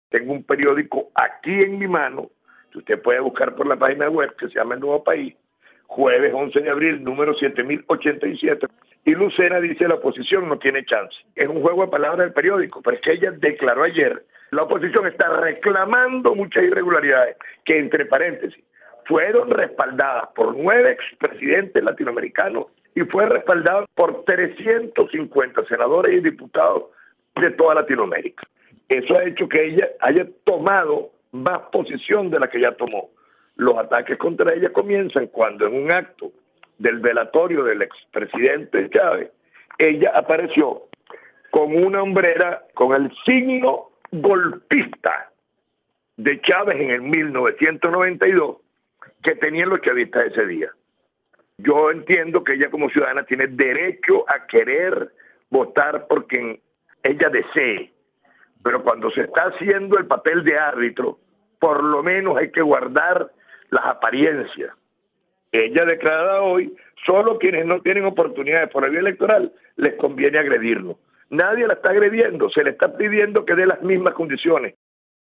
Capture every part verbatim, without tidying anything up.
Tengo un periódico aquí en mi mano, que usted puede buscar por la página web, que se llama El Nuevo País, jueves once de abril, número siete mil ochenta y siete. Y Lucena dice la oposición no tiene chance. Es un juego de palabras del periódico, pero es que ella declaró ayer, la oposición está reclamando muchas irregularidades, que entre paréntesis, fueron respaldadas por nueve expresidentes latinoamericanos y fue respaldada por trescientos cincuenta senadores y diputados de toda Latinoamérica. Eso ha hecho que ella haya tomado más posición de la que ya tomó. Los ataques contra ella comienzan cuando en un acto del velatorio del expresidente Chávez, ella apareció con una hombrera con el signo golpista de Chávez en el mil novecientos noventa y dos que tenían los chavistas ese día. Yo entiendo que ella como ciudadana tiene derecho a querer votar por quien ella desee, pero cuando se está haciendo el papel de árbitro, por lo menos hay que guardar las apariencias. Ella declara hoy, solo quienes no tienen oportunidades por la vía electoral, les conviene agredirlo. Nadie la está agrediendo, se le está pidiendo que dé las mismas condiciones.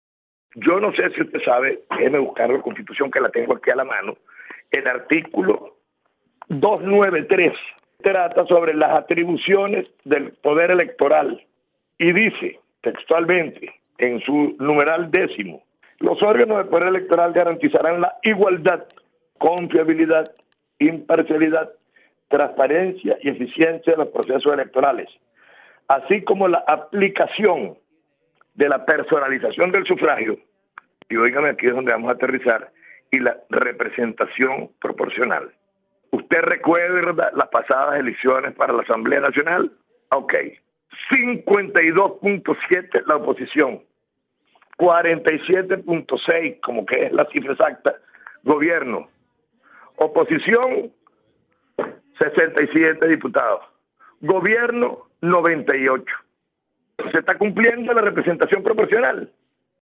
Yo no sé si usted sabe, déjeme buscar la Constitución que la tengo aquí a la mano, el artículo doscientos noventa y tres trata sobre las atribuciones del poder electoral y dice textualmente en su numeral décimo, los órganos del poder electoral garantizarán la igualdad, confiabilidad, imparcialidad, transparencia y eficiencia de los procesos electorales, así como la aplicación de la personalización del sufragio, y óigame, aquí es donde vamos a aterrizar, y la representación proporcional. ¿Usted recuerda las pasadas elecciones para la Asamblea Nacional? Ok. cincuenta y dos punto siete la oposición, cuarenta y siete punto seis, como que es la cifra exacta, gobierno. Oposición, sesenta y siete diputados. Gobierno, noventa y ocho. Se está cumpliendo la representación proporcional.